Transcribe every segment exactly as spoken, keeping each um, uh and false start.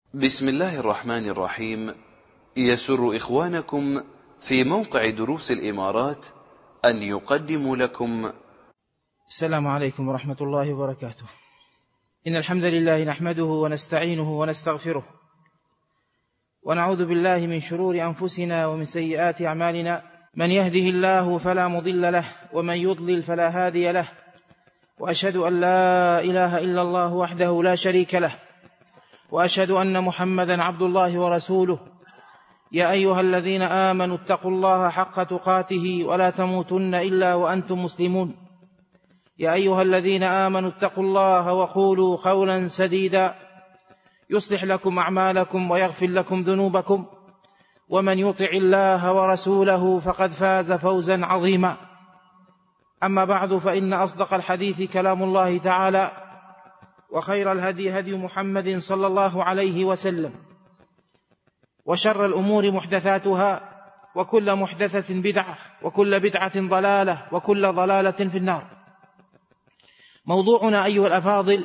بسم الله الرحمن الرحيم. يسر إخوانكم في موقع دروس الإمارات أن يقدموا لكم. السلام عليكم ورحمة الله وبركاته. إن الحمد لله نحمده ونستعينه ونستغفره، ونعوذ بالله من شرور أنفسنا ومن سيئات أعمالنا. من يهده الله فلا مضل له، ومن يضلل فلا هادي له، وأشهد أن لا إله إلا الله وحده لا شريك له، وأشهد أن محمدا عبد الله ورسوله. يا أيها الذين آمنوا اتقوا الله حق تقاته ولا تموتن إلا وأنتم مسلمون. يا أيها الذين آمنوا اتقوا الله وقولوا قولا سديدا يصلح لكم أعمالكم ويغفر لكم ذنوبكم، ومن يطع الله ورسوله فقد فاز فوزا عظيما. أما بعد، فإن أصدق الحديث كلام الله تعالى، وخير الهدي هدي محمد صلى الله عليه وسلم، وشر الأمور محدثاتها، وكل محدثة بدعة، وكل بدعة ضلالة، وكل ضلالة في النار. موضوعنا أيها الأفاضل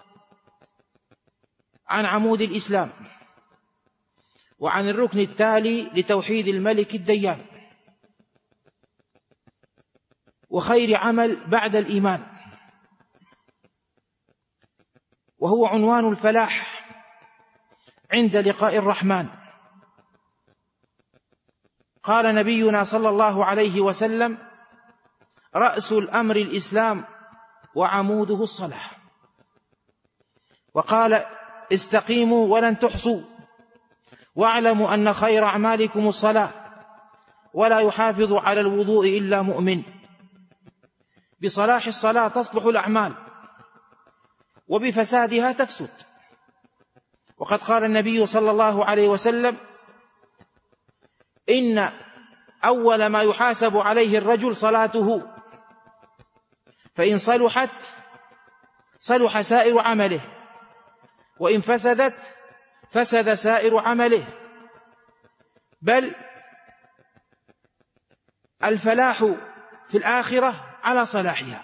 عن عمود الإسلام، وعن الركن التالي لتوحيد الملك الديان، وخير عمل بعد الإيمان، وهو عنوان الفلاح عند لقاء الرحمن. قال نبينا صلى الله عليه وسلم: رأس الأمر الإسلام وعموده الصلاة. وقال: استقيموا ولن تحصوا، واعلموا أن خير أعمالكم الصلاة، ولا يحافظ على الوضوء إلا مؤمن. بصلاح الصلاة تصلح الأعمال، وبفسادها تفسد. وقد قال النبي صلى الله عليه وسلم: إن أول ما يحاسب عليه الرجل صلاته، فإن صلحت صلح سائر عمله، وإن فسدت فسد سائر عمله. بل الفلاح في الآخرة على صلاحها.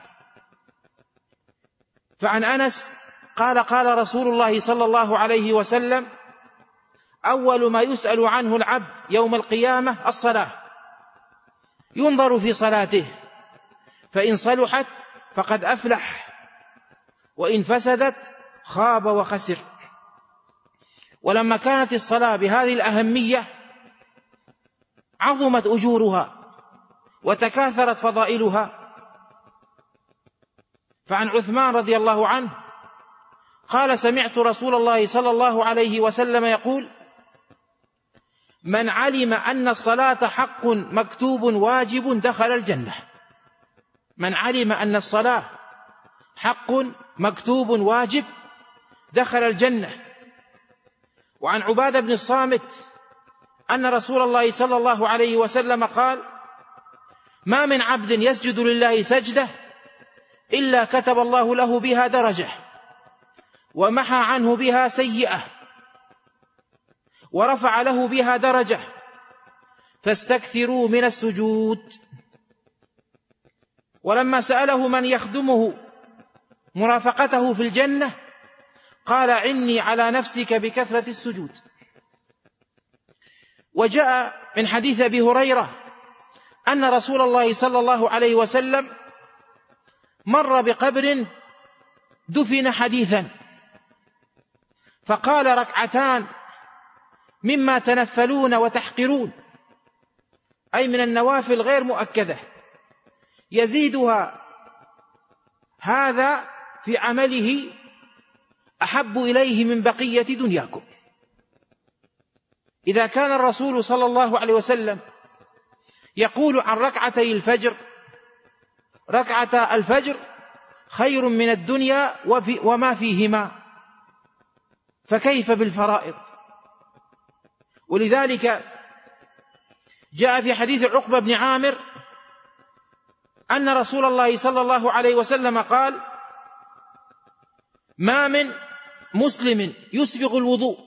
فعن أنس قال: قال رسول الله صلى الله عليه وسلم: أول ما يسأل عنه العبد يوم القيامة الصلاة، ينظر في صلاته، فإن صلحت فقد أفلح، وإن فسدت خاب وخسر. ولما كانت الصلاة بهذه الأهمية عظمت أجورها وتكاثرت فضائلها. فعن عثمان رضي الله عنه قال: سمعت رسول الله صلى الله عليه وسلم يقول: من علم أن الصلاة حق مكتوب واجب دخل الجنة. من علم أن الصلاة حق مكتوب واجب دخل الجنة. وعن عبادة بن الصامت أن رسول الله صلى الله عليه وسلم قال: ما من عبد يسجد لله سجدة إلا كتب الله له بها درجة، ومحى عنه بها سيئة، ورفع له بها درجة، فاستكثروا من السجود. ولما سأله من يخدمه مرافقته في الجنة قال: عني على نفسك بكثرة السجود. وجاء من حديث أبي هريرة أن رسول الله صلى الله عليه وسلم مر بقبر دفن حديثا، فقال: ركعتان مما تنفلون وتحقرون، أي من النوافل غير مؤكدة، يزيدها هذا في عمله أحب إليه من بقية دنياكم. إذا كان الرسول صلى الله عليه وسلم يقول عن ركعتي الفجر: ركعتا الفجر خير من الدنيا وما فيهما، فكيف بالفرائض؟ ولذلك جاء في حديث عقبة بن عامر أن رسول الله صلى الله عليه وسلم قال: ما من مسلم يسبغ الوضوء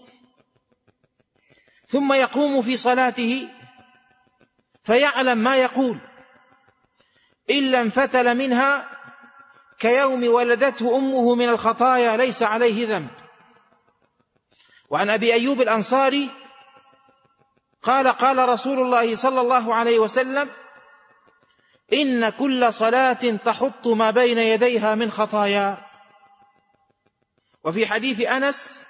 ثم يقوم في صلاته فيعلم ما يقول إلا انفتل منها كيوم ولدته أمه من الخطايا ليس عليه ذنب. وعن أبي أيوب الأنصاري قال قال رسول الله صلى الله عليه وسلم: إن كل صلاة تحط ما بين يديها من خطايا. وفي حديث أنس: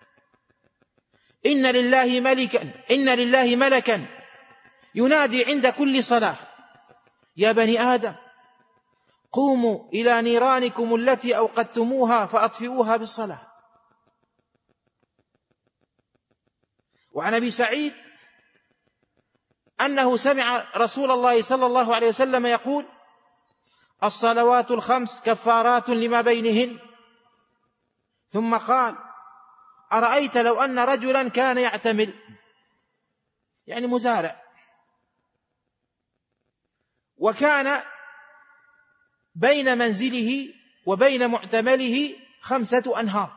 إن لله ملكا إن لله ملكا ينادي عند كل صلاة: يا بني آدم قوموا إلى نيرانكم التي أوقدتموها فأطفئوها بالصلاة. وعن أبي سعيد أنه سمع رسول الله صلى الله عليه وسلم يقول: الصلوات الخمس كفارات لما بينهن. ثم قال: أرأيت لو أن رجلا كان يعتمل، يعني مزارع، وكان بين منزله وبين معتمله خمسة أنهار،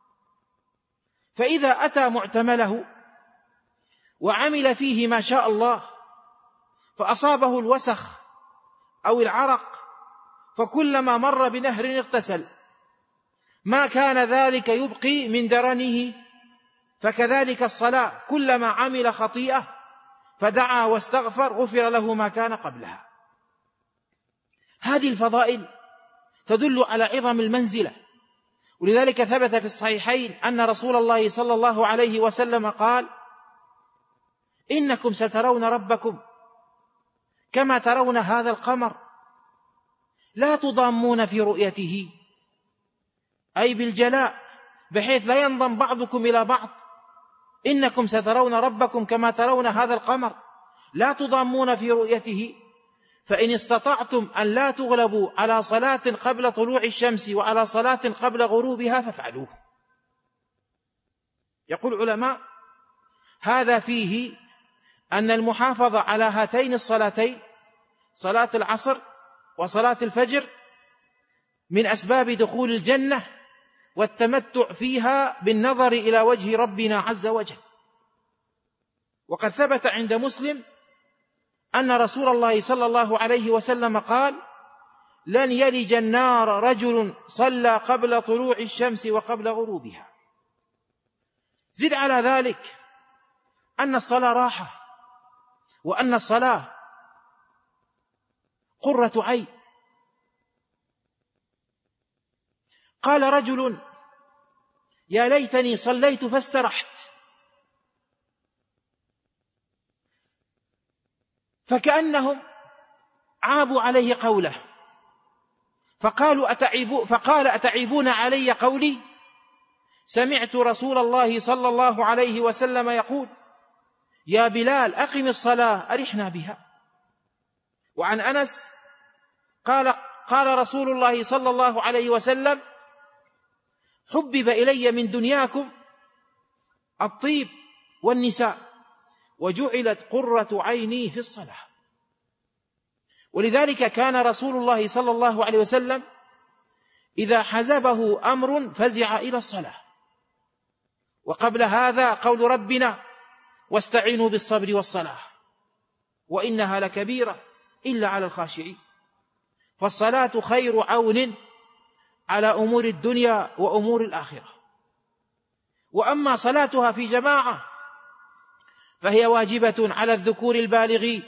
فإذا أتى معتمله وعمل فيه ما شاء الله فأصابه الوسخ أو العرق، فكلما مر بنهر اغتسل، ما كان ذلك يبقي من درنه. فكذلك الصلاة، كلما عمل خطيئة فدعا واستغفر غفر له ما كان قبلها. هذه الفضائل تدل على عظم المنزلة، ولذلك ثبت في الصحيحين أن رسول الله صلى الله عليه وسلم قال: إنكم سترون ربكم كما ترون هذا القمر لا تضامون في رؤيته، أي بالجلاء، بحيث لا ينضم بعضكم إلى بعض. إنكم سترون ربكم كما ترون هذا القمر لا تضامون في رؤيته، فإن استطعتم أن لا تغلبوا على صلاة قبل طلوع الشمس وعلى صلاة قبل غروبها فافعلوه. يقول العلماء: هذا فيه أن المحافظة على هاتين الصلاتين، صلاة العصر وصلاة الفجر، من أسباب دخول الجنة والتمتع فيها بالنظر إلى وجه ربنا عز وجل. وقد ثبت عند مسلم أن رسول الله صلى الله عليه وسلم قال: لن يلج النار رجل صلى قبل طلوع الشمس وقبل غروبها. زد على ذلك أن الصلاة راحة، وأن الصلاة قرة عين. قال رجل: يا ليتني صليت فاسترحت، فكأنهم عابوا عليه قوله، فقالوا أتعيبو فقال: أتعيبون علي قولي؟ سمعت رسول الله صلى الله عليه وسلم يقول: يا بلال أقم الصلاة أرحنا بها. وعن أنس قال قال رسول الله صلى الله عليه وسلم: حبب إلي من دنياكم الطيب والنساء، وجعلت قرة عيني في الصلاة. ولذلك كان رسول الله صلى الله عليه وسلم إذا حزبه أمر فزع إلى الصلاة. وقبل هذا قول ربنا: واستعينوا بالصبر والصلاة وإنها لكبيرة إلا على الخاشعين. فالصلاة خير عون على أمور الدنيا وأمور الآخرة. وأما صلاتها في جماعة فهي واجبة على الذكور البالغين،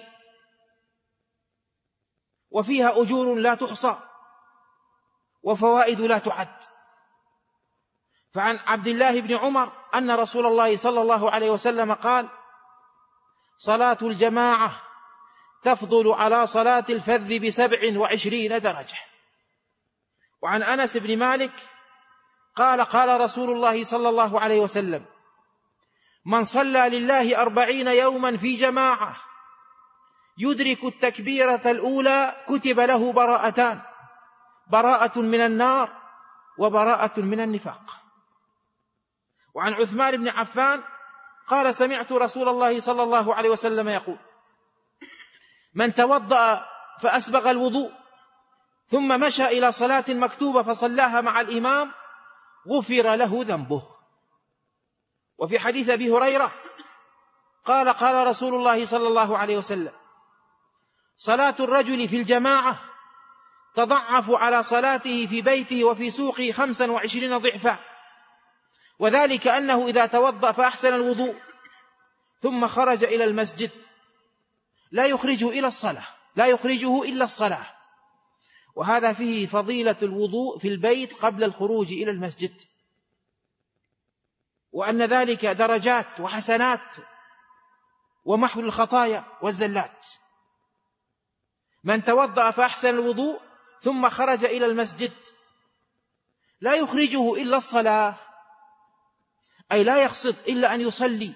وفيها أجور لا تحصى وفوائد لا تعد. فعن عبد الله بن عمر أن رسول الله صلى الله عليه وسلم قال: صلاة الجماعة تفضل على صلاة الفذ بسبع وعشرين درجة. وعن أنس بن مالك قال: قال رسول الله صلى الله عليه وسلم: من صلى لله أربعين يوما في جماعة يدرك التكبيرة الأولى كتب له براءتان: براءة من النار وبراءة من النفاق. وعن عثمان بن عفان قال: سمعت رسول الله صلى الله عليه وسلم يقول: من توضأ فأسبغ الوضوء ثم مشى إلى صلاة مكتوبة فصلاها مع الإمام غفر له ذنبه. وفي حديث أبي هريرة قال: قال رسول الله صلى الله عليه وسلم: صلاة الرجل في الجماعة تضعف على صلاته في بيته وفي سوقه خمسا وعشرين ضعفا. وذلك أنه إذا توضأ فأحسن الوضوء ثم خرج إلى المسجد لا يخرجه إلى الصلاة لا يخرجه إلا الصلاة، وهذا فيه فضيلة الوضوء في البيت قبل الخروج إلى المسجد، وأن ذلك درجات وحسنات ومحو الخطايا والزلات. من توضأ فأحسن الوضوء ثم خرج إلى المسجد لا يخرجه إلا الصلاة، أي لا يقصد إلا أن يصلي.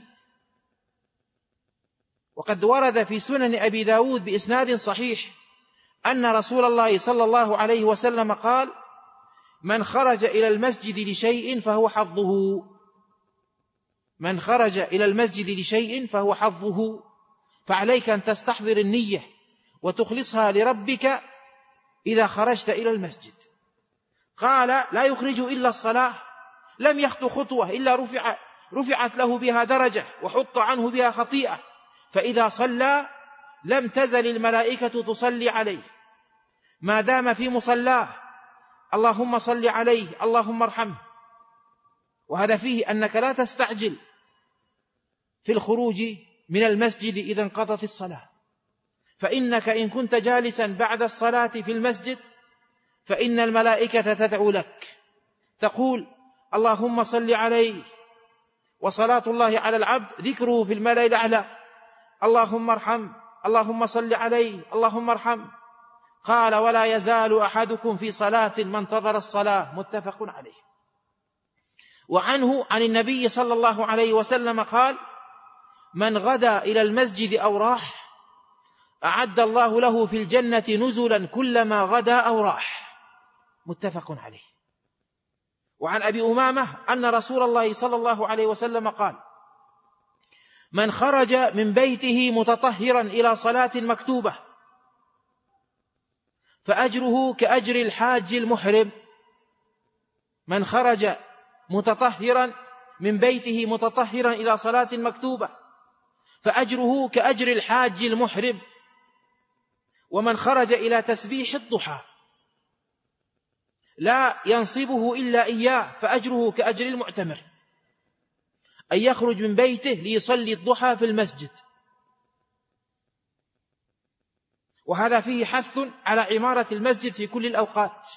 وقد ورد في سنن أبي داود بإسناد صحيح أن رسول الله صلى الله عليه وسلم قال: من خرج إلى المسجد لشيء فهو حظه من خرج إلى المسجد لشيء فهو حظه فعليك أن تستحضر النية وتخلصها لربك إذا خرجت إلى المسجد. قال: لا يخرج إلا الصلاة، لم يخطو خطوة إلا رفع رفعت له بها درجة وحط عنه بها خطيئة، فإذا صلى لم تزل الملائكة تصلي عليه ما دام في مصلاه: اللهم صل عليه، اللهم ارحمه. وهذا فيه أنك لا تستعجل في الخروج من المسجد إذا انقضت الصلاة، فإنك إن كنت جالسا بعد الصلاة في المسجد فإن الملائكة تدعو لك تقول: اللهم صل عليه، وصلاة الله على العبد ذكره في الملأ الأعلى، اللهم ارحم، اللهم صل عليه، اللهم ارحم. قال: ولا يزال أحدكم في صلاة ما انتظر الصلاة، متفق عليه. وعنه عن النبي صلى الله عليه وسلم قال: من غدا إلى المسجد أو راح أعد الله له في الجنة نزلا كلما غدا أو راح، متفق عليه. وعن أبي أمامة أن رسول الله صلى الله عليه وسلم قال: من خرج من بيته متطهرا إلى صلاة مكتوبة فأجره كأجر الحاج المحرم. من خرج متطهرا من بيته متطهرا إلى صلاة مكتوبة فأجره كأجر الحاج المحرم. ومن خرج إلى تسبيح الضحى لا ينصبه إلا إياه فأجره كأجر المعتمر، أن يخرج من بيته ليصلي الضحى في المسجد. وهذا فيه حث على عمارة المسجد في كل الأوقات.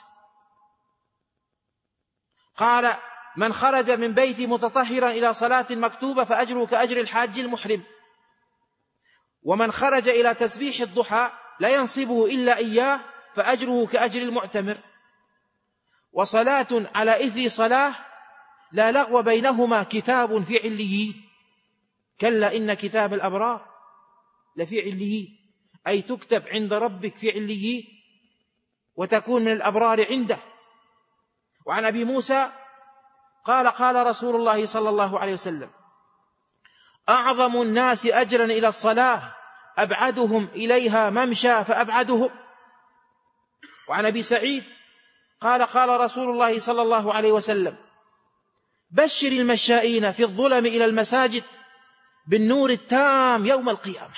قال: من خرج من بيته متطهرا إلى صلاة مكتوبة فأجره كأجر الحاج المحرم. ومن خرج إلى تسبيح الضحى لا ينصبه إلا إياه فأجره كأجر المعتمر. وصلاة على إثر صلاة لا لغو بينهما كتاب في عليين، كلا إن كتاب الأبرار لفي عليين، أي تكتب عند ربك في عليين وتكون من الأبرار عنده. وعن أبي موسى قال: قال رسول الله صلى الله عليه وسلم: أعظم الناس أجرا إلى الصلاة أبعدهم إليها ممشى فأبعدهم. وعن أبي سعيد قال: قال رسول الله صلى الله عليه وسلم: بشر المشائين في الظلم إلى المساجد بالنور التام يوم القيامة.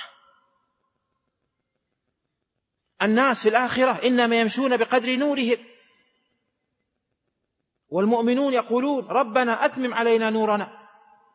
الناس في الآخرة إنما يمشون بقدر نورهم، والمؤمنون يقولون: ربنا أتمم علينا نورنا.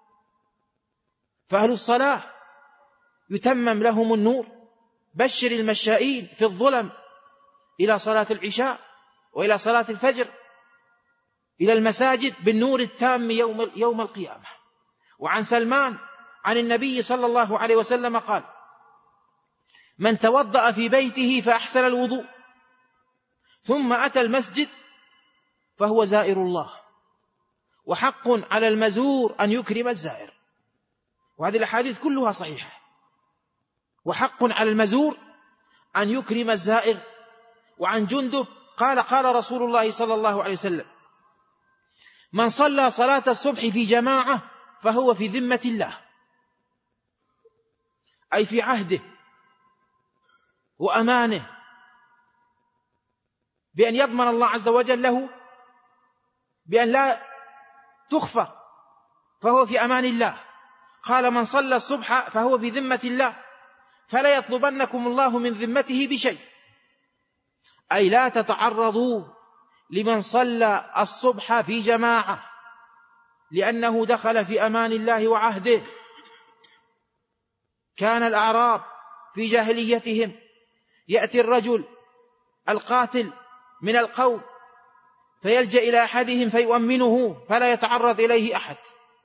فأهل الصلاة يتمم لهم النور. بشر المشائين في الظلم إلى صلاة العشاء وإلى صلاة الفجر إلى المساجد بالنور التام يوم يوم القيامة. وعن سلمان عن النبي صلى الله عليه وسلم قال: من توضأ في بيته فأحسن الوضوء ثم أتى المسجد فهو زائر الله، وحق على المزور أن يكرم الزائر. وهذه الأحاديث كلها صحيحة. وحق على المزور أن يكرم الزائر. وعن جندب قال: قال رسول الله صلى الله عليه وسلم: من صلى صلاة الصبح في جماعة فهو في ذمة الله، أي في عهده وأمانه، بأن يضمن الله عز وجل له بأن لا تخفى، فهو في أمان الله. قال: من صلى الصبح فهو في ذمة الله فلا يطلبنكم الله من ذمته بشيء، أي لا تتعرضوا لمن صلى الصبح في جماعة لأنه دخل في أمان الله وعهده. كان الأعراب في جاهليتهم يأتي الرجل القاتل من القوم فيلجأ إلى أحدهم فيؤمنه فلا يتعرض إليه أحد،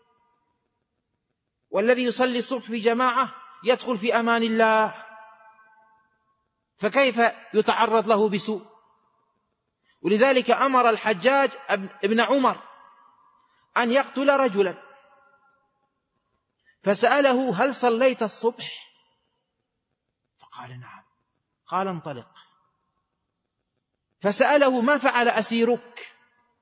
والذي يصلي الصبح في جماعة يدخل في أمان الله، فكيف يتعرض له بسوء؟ ولذلك أمر الحجاج ابن عمر أن يقتل رجلا، فسأله: هل صليت الصبح؟ فقال: نعم. قال: انطلق. فسأله: ما فعل أسيرك؟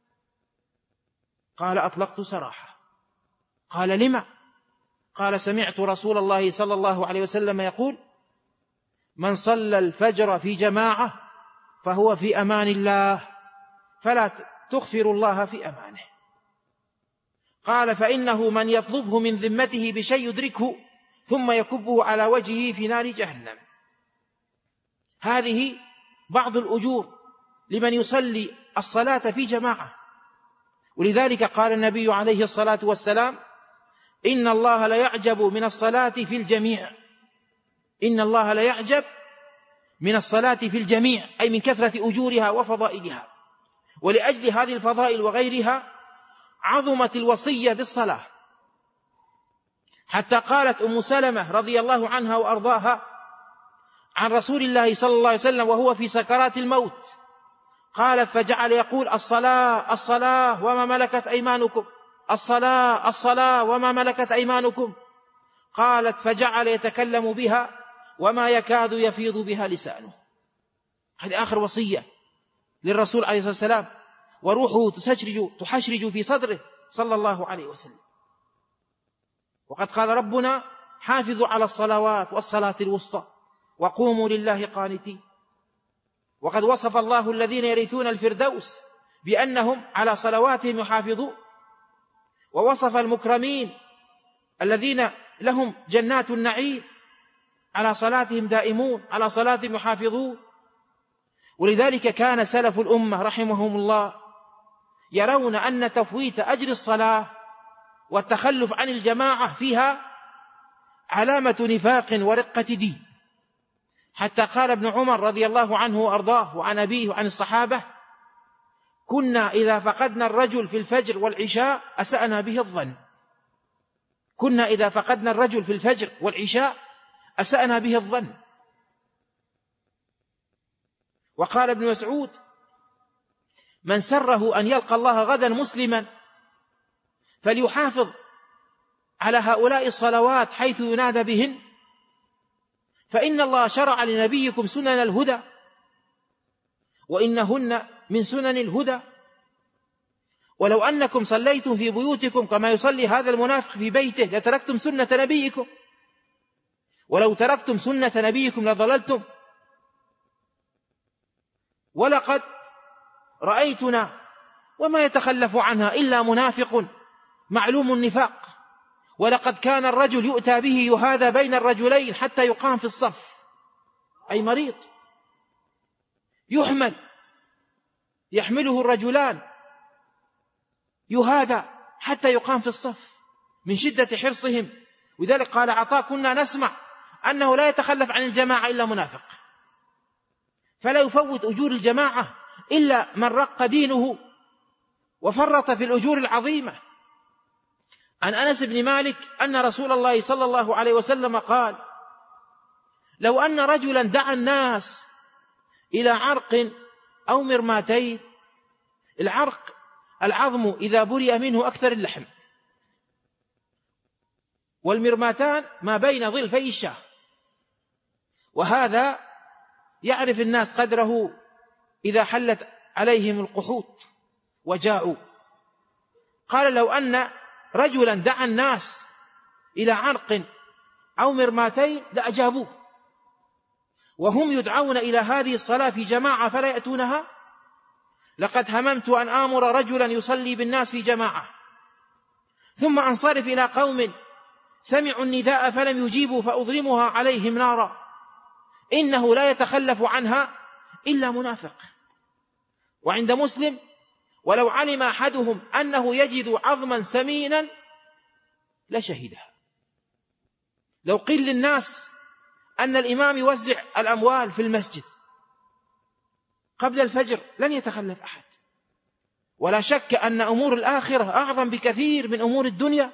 قال: أطلقت سراحه. قال: لما؟ قال: سمعت رسول الله صلى الله عليه وسلم يقول: من صلى الفجر في جماعة فهو في أمان الله، فلا تغفر الله في أمانه. قال: فإنه من يطلبه من ذمته بشيء يدركه ثم يكبه على وجهه في نار جهنم. هذه بعض الأجور لمن يصلي الصلاة في جماعة. ولذلك قال النبي عليه الصلاة والسلام: إن الله لا يعجب من الصلاة في الجميع. إن الله لا يعجب من الصلاة في الجميع، أي من كثرة أجورها وفضائلها. ولأجل هذه الفضائل وغيرها عظمت الوصية بالصلاة، حتى قالت أم سلمة رضي الله عنها وأرضاها عن رسول الله صلى الله عليه وسلم وهو في سكرات الموت، قالت: فجعل يقول: الصلاة الصلاة وما ملكت أيمانكم، الصلاة الصلاة وما ملكت أيمانكم. قالت: فجعل يتكلم بها وما يكاد يفيض بها لسانه. هذه آخر وصية للرسول عليه الصلاة والسلام، وروحه تشرج تحشرج في صدره صلى الله عليه وسلم. وقد قال ربنا: حافظوا على الصلوات والصلاة الوسطى وقوموا لله قانتين. وقد وصف الله الذين يرثون الفردوس بأنهم على صلواتهم يحافظون، ووصف المكرمين الذين لهم جنات النعيم على صلاتهم دائمون، على صلاتهم يحافظون. ولذلك كان سلف الأمة رحمهم الله يرون أن تفويت أجر الصلاة والتخلف عن الجماعة فيها علامة نفاق ورقة دين، حتى قال ابن عمر رضي الله عنه وأرضاه وعن أبيه وعن الصحابة: كنا إذا فقدنا الرجل في الفجر والعشاء أسأنا به الظن. كنا إذا فقدنا الرجل في الفجر والعشاء أسأنا به الظن. وقال ابن مسعود: من سره أن يلقى الله غدا مسلما فليحافظ على هؤلاء الصلوات حيث ينادى بهن، فإن الله شرع لنبيكم سنن الهدى وإنهن من سنن الهدى. ولو أنكم صليتم في بيوتكم كما يصلي هذا المنافق في بيته لتركتم سنة نبيكم، ولو تركتم سنة نبيكم لضللتم. ولقد رأيتنا وما يتخلف عنها إلا منافق معلوم النفاق. ولقد كان الرجل يؤتى به يهادى بين الرجلين حتى يقام في الصف، أي مريض يحمل يحمله الرجلان يهادى حتى يقام في الصف من شدة حرصهم. وذلك قال عطاء: كنا نسمع أنه لا يتخلف عن الجماعة إلا منافق، فلا يفوت أجور الجماعة إلا من رق دينه وفرط في الأجور العظيمة. عن أنس بن مالك أن رسول الله صلى الله عليه وسلم قال: لو أن رجلا دعا الناس إلى عرق أو مرماتين. العرق العظم إذا برئ منه أكثر اللحم، والمرماتان ما بين ظلفي الشاه، وهذا يعرف الناس قدره إذا حلت عليهم القحوط وجاءوا. قال: لو أن رجلا دعا الناس إلى عرق أو مرماتين لأجابوه، وهم يدعون إلى هذه الصلاة في جماعة فلا يأتونها. لقد هممت أن آمر رجلا يصلي بالناس في جماعة ثم أنصرف إلى قوم سمعوا النداء فلم يجيبوا فأضرمها عليهم نارا، إنه لا يتخلف عنها إلا منافق. وعند مسلم: ولو علم أحدهم أنه يجد عظما سمينا لشهدها. لو قيل للناس أن الإمام يوزع الأموال في المسجد قبل الفجر لن يتخلف أحد، ولا شك أن أمور الآخرة أعظم بكثير من أمور الدنيا.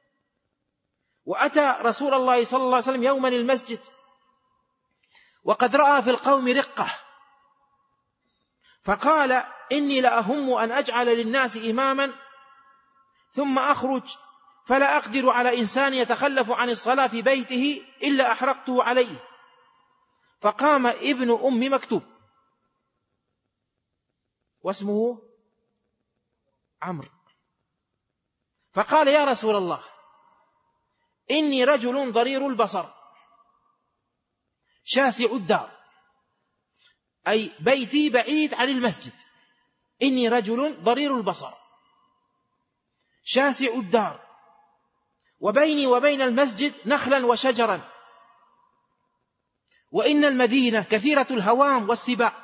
وأتى رسول الله صلى الله عليه وسلم يوما المسجد وقد رأى في القوم رقة، فقال: إني لأهم أن أجعل للناس إماما ثم أخرج فلا أقدر على إنسان يتخلف عن الصلاة في بيته إلا أحرقته عليه. فقام ابن أم مكتوم واسمه عمرو، فقال: يا رسول الله، إني رجل ضرير البصر شاسع الدار، أي بيتي بعيد عن المسجد. إني رجل ضرير البصر شاسع الدار، وبيني وبين المسجد نخلا وشجرا، وإن المدينة كثيرة الهوام والسباع،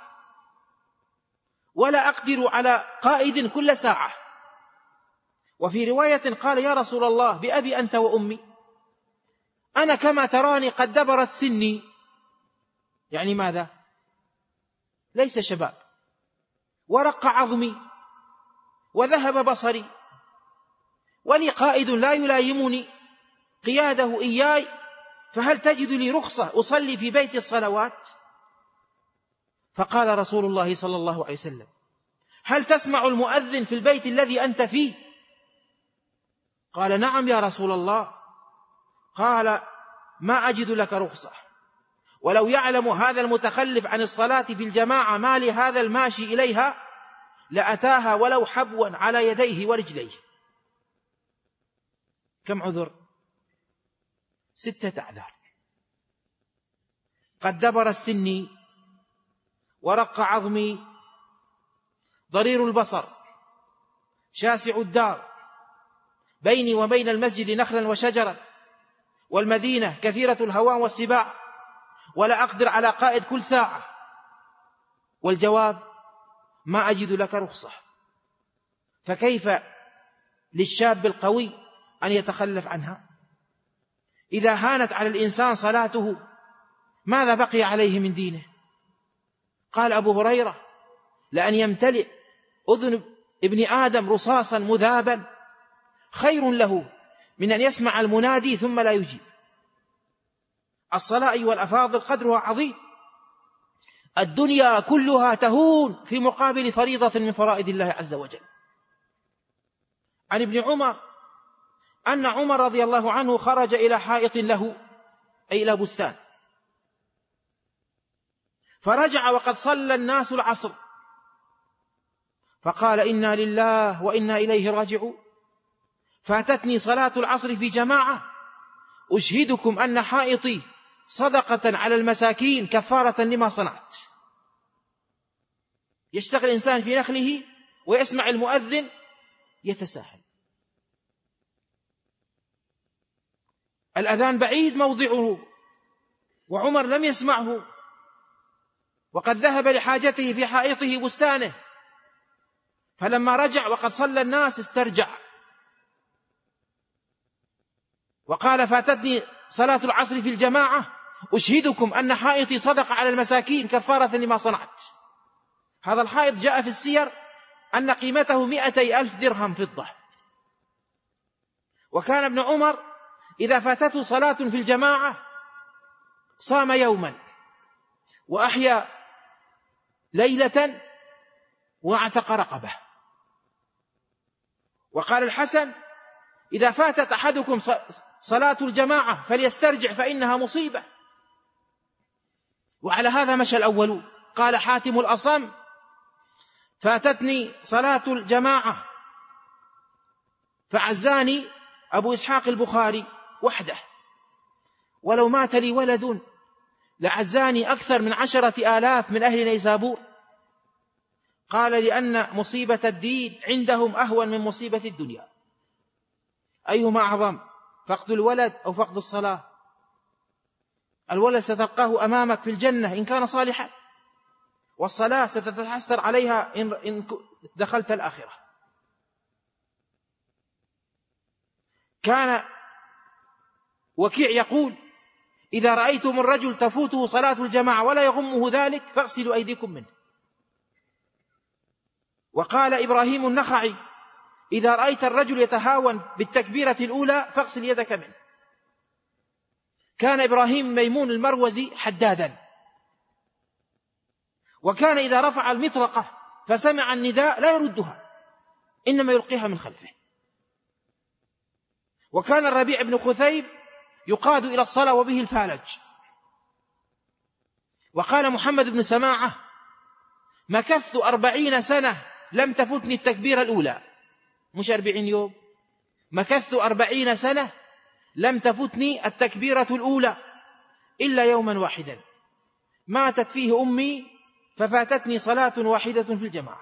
ولا أقدر على قائد كل ساعة. وفي رواية قال: يا رسول الله، بأبي أنت وأمي، أنا كما تراني قد دبرت سني. يعني ماذا؟ ليس شباب، ورق عظمي، وذهب بصري، ولي قائد لا يلايمني قياده إياي، فهل تجد لي رخصة أصلي في بيت الصلوات؟ فقال رسول الله صلى الله عليه وسلم: هل تسمع المؤذن في البيت الذي أنت فيه؟ قال: نعم يا رسول الله. قال: ما أجد لك رخصة، ولو يعلم هذا المتخلف عن الصلاة في الجماعة ما لهذا الماشي إليها لأتاها ولو حبوا على يديه ورجليه. كم عذر؟ ستة أعذار: قد دبر السن، ورق عظمي، ضرير البصر، شاسع الدار، بيني وبين المسجد نخلا وشجرا، والمدينة كثيرة الهوام والسباع، ولا أقدر على قائد كل ساعة. والجواب: ما أجد لك رخصة. فكيف للشاب القوي أن يتخلف عنها؟ إذا هانت على الإنسان صلاته ماذا بقي عليه من دينه؟ قال أبو هريرة: لأن يمتلئ أذن ابن آدم رصاصا مذابا خير له من أن يسمع المنادي ثم لا يجيب. الصلاة أيها الأفاضل قدرها عظيم، الدنيا كلها تهون في مقابل فريضة من فرائض الله عز وجل. عن ابن عمر أن عمر رضي الله عنه خرج إلى حائط له، أي إلى بستان، فرجع وقد صلى الناس العصر، فقال: إنا لله وإنا إليه راجعون، فاتتني صلاة العصر في جماعة، أشهدكم أن حائطي صدقة على المساكين كفارة لما صنعت. يشتغل إنسان في نخله ويسمع المؤذن يتساهل. الأذان بعيد موضعه، وعمر لم يسمعه، وقد ذهب لحاجته في حائطه بستانه، فلما رجع وقد صلى الناس استرجع وقال: فاتتني صلاة العصر في الجماعة، أشهدكم أن حائطي صدق على المساكين كفارة لما صنعت. هذا الحائط جاء في السير أن قيمته مئتي ألف درهم فضة. وكان ابن عمر إذا فاتته صلاة في الجماعة صام يوما وأحيا ليلة واعتق رقبة. وقال الحسن: إذا فاتت أحدكم صلاة الجماعة فليسترجع فإنها مصيبة. وعلى هذا مشى الأول. قال حاتم الأصم: فاتتني صلاة الجماعة فعزاني أبو إسحاق البخاري وحده، ولو مات لي ولد لعزاني أكثر من عشرة آلاف من أهل نيسابور. قال: لأن مصيبة الدين عندهم أهون من مصيبة الدنيا. أيهما أعظم، فقد الولد أو فقد الصلاة؟ الولد ستلقاه أمامك في الجنة إن كان صالحا، والصلاة ستتحسر عليها إن دخلت الآخرة. كان وكيع يقول: إذا رأيتم الرجل تفوته صلاة الجماعة ولا يغمه ذلك فاغسلوا أيديكم منه. وقال إبراهيم النخعي: إذا رأيت الرجل يتهاون بالتكبيرة الأولى فاغسل يدك منه. كان إبراهيم ميمون المروزي حدادا، وكان إذا رفع المطرقة فسمع النداء لا يردها، إنما يلقيها من خلفه. وكان الربيع بن خثيب يقاد إلى الصلاة وبه الفالج. وقال محمد بن سماعة: مكثت أربعين سنة لم تفتني التكبيرة الأولى، مش أربعين يوم، مكثت أربعين سنة لم تفتني التكبيرة الأولى إلا يوما واحدا ماتت فيه أمي ففاتتني صلاة واحدة في الجماعة.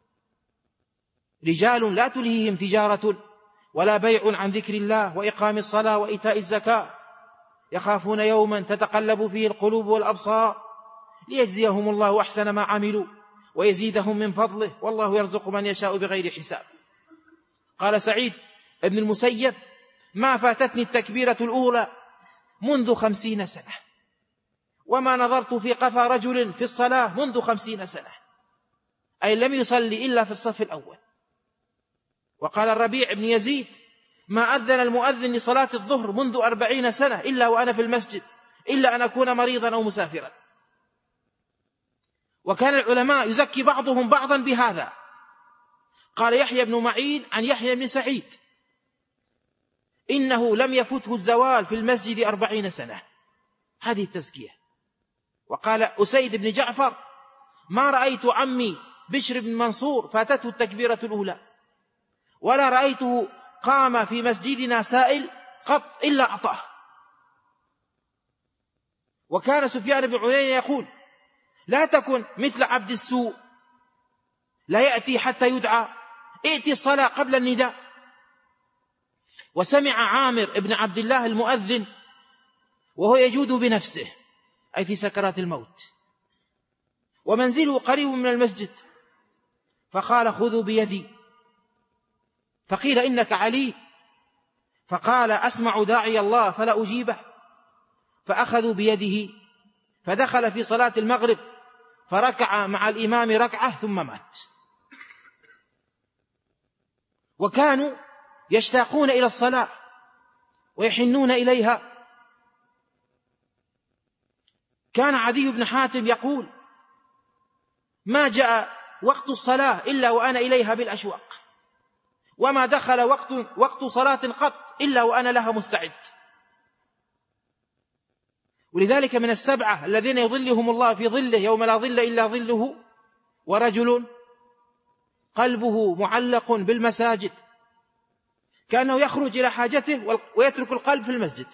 رجال لا تلهيهم تجارة ولا بيع عن ذكر الله وإقام الصلاة وإيتاء الزكاة يخافون يوما تتقلب فيه القلوب والأبصار ليجزيهم الله أحسن ما عملوا ويزيدهم من فضله والله يرزق من يشاء بغير حساب. قال سعيد ابن المسيب: ما فاتتني التكبيرة الأولى منذ خمسين سنة، وما نظرت في قفا رجل في الصلاة منذ خمسين سنة، أي لم يصلي إلا في الصف الأول. وقال الربيع بن يزيد: ما أذن المؤذن لصلاة الظهر منذ أربعين سنة إلا وأنا في المسجد، إلا أن أكون مريضا أو مسافرا. وكان العلماء يزكي بعضهم بعضا بهذا. قال يحيى بن معين عن يحيى بن سعيد: إنه لم يفته الزوال في المسجد أربعين سنة، هذه التزكية. وقال أسيد بن جعفر: ما رأيت عمي بشر بن منصور فاتته التكبيرة الأولى، ولا رأيته قام في مسجدنا سائل قط إلا أعطاه. وكان سفيان بن عيينة يقول: لا تكن مثل عبد السوء لا يأتي حتى يدعى، ائتي الصلاة قبل النداء. وسمع عامر بن عبد الله المؤذن وهو يجود بنفسه، أي في سكرات الموت، ومنزله قريب من المسجد، فقال: خذوا بيدي. فقيل: إنك علي؟ فقال: أسمع داعي الله فلا أجيبه. فأخذوا بيده فدخل في صلاة المغرب فركع مع الإمام ركعة ثم مات. وكانوا يشتاقون إلى الصلاة ويحنون إليها. كان عدي بن حاتم يقول: ما جاء وقت الصلاة إلا وأنا إليها بالأشواق، وما دخل وقت, وقت صلاة قط إلا وأنا لها مستعد. ولذلك من السبعة الذين يظلهم الله في ظله يوم لا ظل إلا ظله: ورجل قلبه معلق بالمساجد كأنه يخرج إلى حاجته ويترك القلب في المسجد،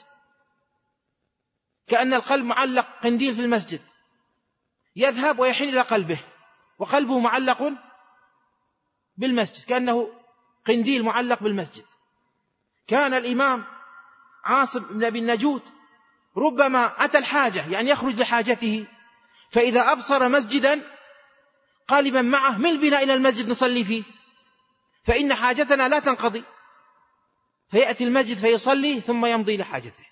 كأن القلب معلق قنديل في المسجد، يذهب ويحن إلى قلبه وقلبه معلق بالمسجد، كأنه قنديل معلق بالمسجد. كان الإمام عاصم بن أبي النجود ربما أتى الحاجة، يعني يخرج لحاجته، فإذا أبصر مسجدا قالبا معه: مل بنا إلى المسجد نصلي فيه فإن حاجتنا لا تنقضي. فيأتي المسجد فيصلي ثم يمضي لحاجته.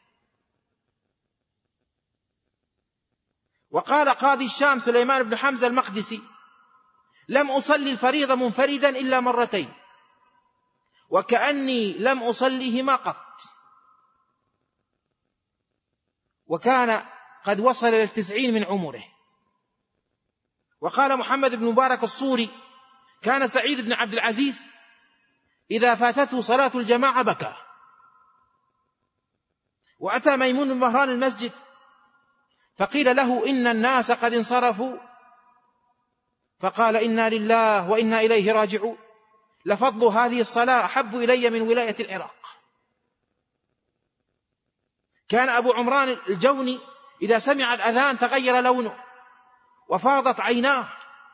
وقال قاضي الشام سليمان بن حمزة المقدسي: لم أصلي الفريضة منفردا إلا مرتين، وكأني لم أصليهما قط. وكان قد وصل إلى التسعين من عمره. وقال محمد بن مبارك الصوري: كان سعيد بن عبد العزيز إذا فاتته صلاة الجماعة بكى. وأتى ميمون بن مهران المسجد فقيل له: إن الناس قد انصرفوا، فقال: إنا لله وإنا إليه راجعون، لفضل هذه الصلاة أحب إلي من ولاية العراق. كان أبو عمران الجوني إذا سمع الأذان تغير لونه وفاضت عيناه.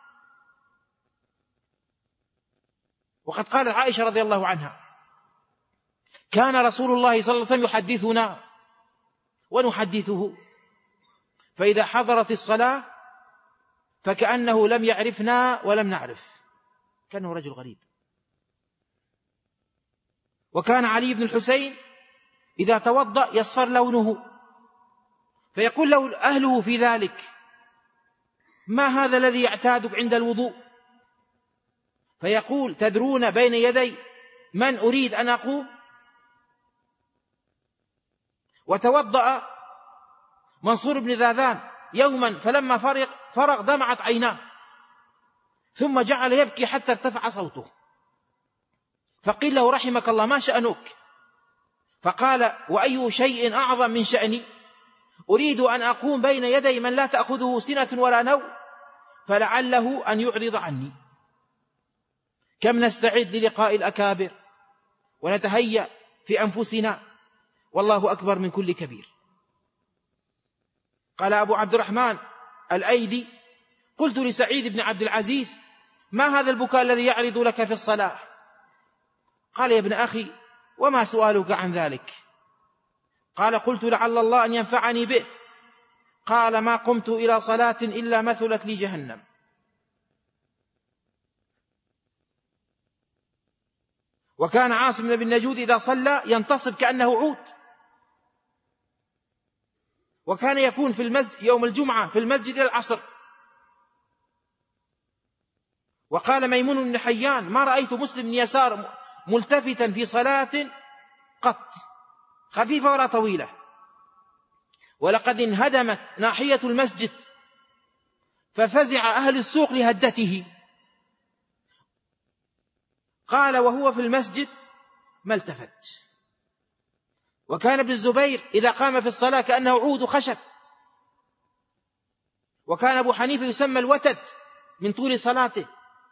وقد قالت عائشة رضي الله عنها: كان رسول الله صلى الله عليه وسلم يحدثنا ونحدثه، فإذا حضرت الصلاة فكأنه لم يعرفنا ولم نعرف، كأنه رجل غريب. وكان علي بن الحسين إذا توضأ يصفر لونه، فيقول له أهله في ذلك: ما هذا الذي يعتادك عند الوضوء؟ فيقول: تدرون بين يدي من أريد أن أقوم؟ وتوضأ منصور بن ذاذان يوما، فلما فرغ, فرغ دمعت عيناه، ثم جعل يبكي حتى ارتفع صوته، فقيل له: رحمك الله، ما شأنك؟ فقال: وأي شيء أعظم من شأني؟ أريد أن أقوم بين يدي من لا تأخذه سنة ولا نوم، فلعله أن يعرض عني. كم نستعد للقاء الأكابر ونتهيأ في أنفسنا، والله أكبر من كل كبير. قال أبو عبد الرحمن الأيلي: قلت لسعيد بن عبد العزيز: ما هذا البكاء الذي يعرض لك في الصلاة؟ قال: يا ابن أخي، وما سؤالك عن ذلك؟ قال: قلت لعل الله أن ينفعني به. قال: ما قمت إلى صلاة إلا مثلت لي جهنم. وكان عاصم بن نجود إذا صلى ينتصب كأنه عود. وكان يكون في المسجد يوم الجمعة في المسجد إلى العصر. وقال ميمون بن حيان: ما رأيت مسلم بن يسار ملتفتا في صلاة قط، خفيفة ولا طويلة، ولقد انهدمت ناحية المسجد ففزع أهل السوق لهدته. قال: وهو في المسجد ما التفت. وكان ابن الزبير إذا قام في الصلاة كأنه عود خشب. وكان أبو حنيفة يسمى الوتد من طول صلاته.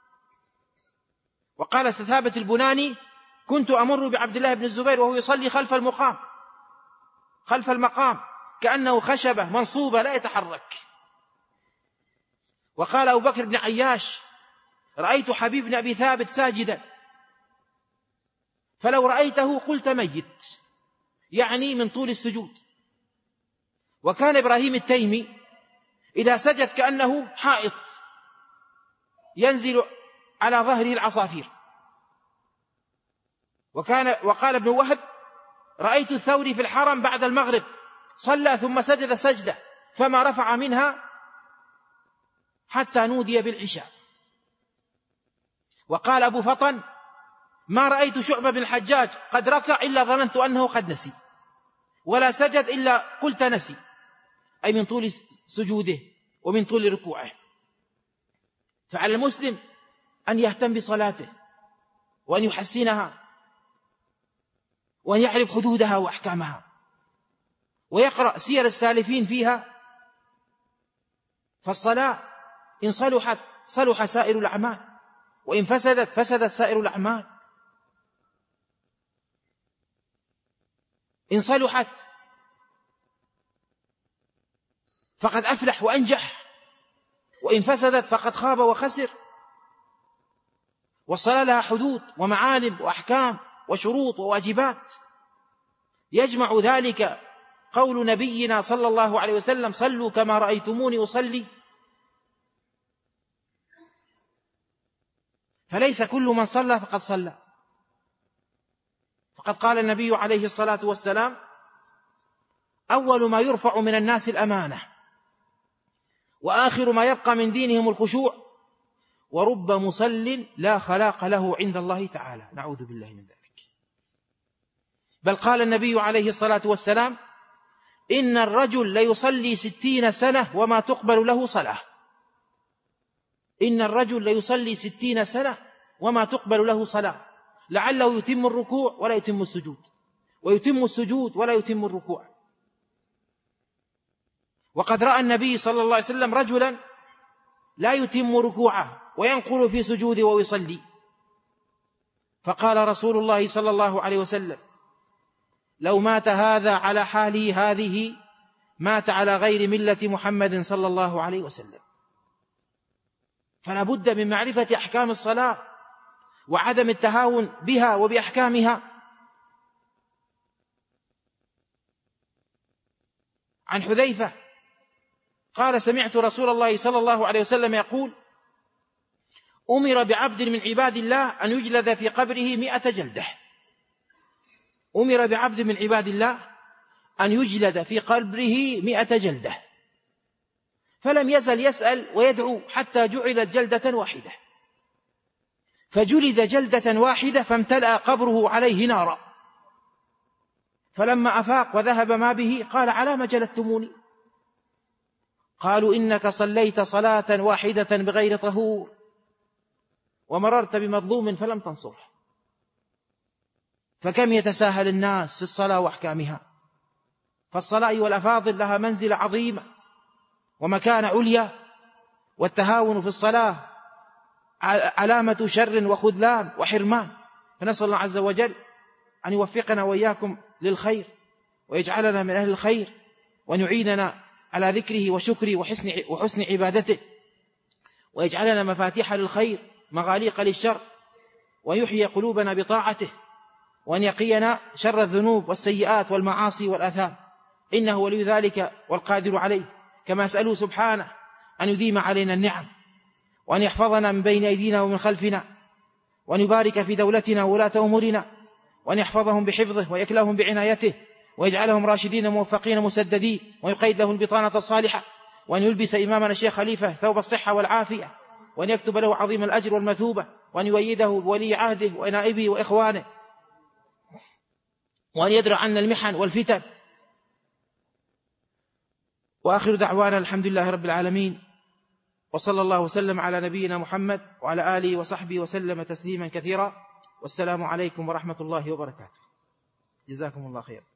وقال ثابت البناني: كنت أمر بعبد الله بن الزبير وهو يصلي خلف المقام خلف المقام كأنه خشبة منصوبة لا يتحرك. وقال أبو بكر بن عياش: رأيت حبيب بن أبي ثابت ساجدا، فلو رأيته قلت ميت، يعني من طول السجود. وكان إبراهيم التيمي إذا سجد كأنه حائط ينزل على ظهره العصافير. وكان وقال ابن وهب: رأيت الثوري في الحرم بعد المغرب صلى ثم سجد سجدة فما رفع منها حتى نودي بالعشاء. وقال أبو فطن: ما رأيت شعبة بن الحجاج قد ركع إلا ظننت أنه قد نسي، ولا سجد إلا قلت نسي، أي من طول سجوده ومن طول ركوعه. فعلى المسلم أن يهتم بصلاته وأن يحسنها وأن يعرف حدودها وأحكامها، ويقرأ سير السالفين فيها. فالصلاة إن صلحت صلح سائر الأعمال، وإن فسدت فسدت سائر الأعمال. إن صلحت فقد أفلح وأنجح، وإن فسدت فقد خاب وخسر. والصلاة لها حدود ومعالم وأحكام وشروط وواجبات، يجمع ذلك قول نبينا صلى الله عليه وسلم: صلوا كما رأيتموني أصلي. فليس كل من صلى فقد صلى. فقد قال النبي عليه الصلاة والسلام: أول ما يرفع من الناس الأمانة، وآخر ما يبقى من دينهم الخشوع، ورب مصل لا خلاق له عند الله تعالى. نعوذ بالله من ذلك. بل قال النبي عليه الصلاة والسلام: إن الرجل ليصلي ستين سنة وما تقبل له صلاة. إن الرجل ليصلي ستين سنة وما تقبل له صلاة، لعله يتم الركوع ولا يتم السجود، ويتم السجود ولا يتم الركوع. وقد رأى النبي صلى الله عليه وسلم رجلا لا يتم ركوعه وينقل في سجوده ويصلي، فقال رسول الله صلى الله عليه وسلم: لو مات هذا على حاله هذه مات على غير ملة محمد صلى الله عليه وسلم. فلا بد من معرفة أحكام الصلاة وعدم التهاون بها وبأحكامها. عن حذيفة قال سمعت رسول الله صلى الله عليه وسلم يقول أمر بعبد من عباد الله أن يجلد في قبره مئة جلدة. أمر بعبد من عباد الله أن يجلد في قبره مئة جلدة، فلم يزل يسأل ويدعو حتى جعلت جلدة واحدة، فجلد جلدة واحدة فامتلأ قبره عليه نارا. فلما أفاق وذهب ما به قال على ما جلدتموني؟ قالوا إنك صليت صلاة واحدة بغير طهور ومررت بمظلوم فلم تنصره. فكم يتساهل الناس في الصلاة وأحكامها، فالصلاة والأفاضل لها منزلة عظيمة ومكانة عليا، والتهاون في الصلاة علامة شر وخذلان وحرمان. فنسأل الله عز وجل أن يوفقنا وإياكم للخير ويجعلنا من أهل الخير، وأن يعيننا على ذكره وشكره وحسن, وحسن عبادته، ويجعلنا مفاتيح للخير مغاليق للشر، ويحيي قلوبنا بطاعته، وأن يقينا شر الذنوب والسيئات والمعاصي والآثام، إنه ولي ذلك والقادر عليه. كما أسأله سبحانه أن يديم علينا النعم، وأن يحفظنا من بين أيدينا ومن خلفنا، وأن يبارك في دولتنا وولاة أمورنا، وأن يحفظهم بحفظه ويكلهم بعنايته، ويجعلهم راشدين موفقين مسددين، ويقيد لهم البطانة الصالحة، وأن يلبس إمامنا الشيخ خليفة ثوب الصحة والعافية، وأن يكتب له عظيم الأجر والمثوبة، وأن يؤيده بولي عهده ونائبه وإخوانه، وأن يدرع عنا المحن والفتن. وآخر دعوانا الحمد لله رب العالمين، وصلى الله وسلم على نبينا محمد وعلى آله وصحبه وسلم تسليما كثيرا، والسلام عليكم ورحمة الله وبركاته. جزاكم الله خير.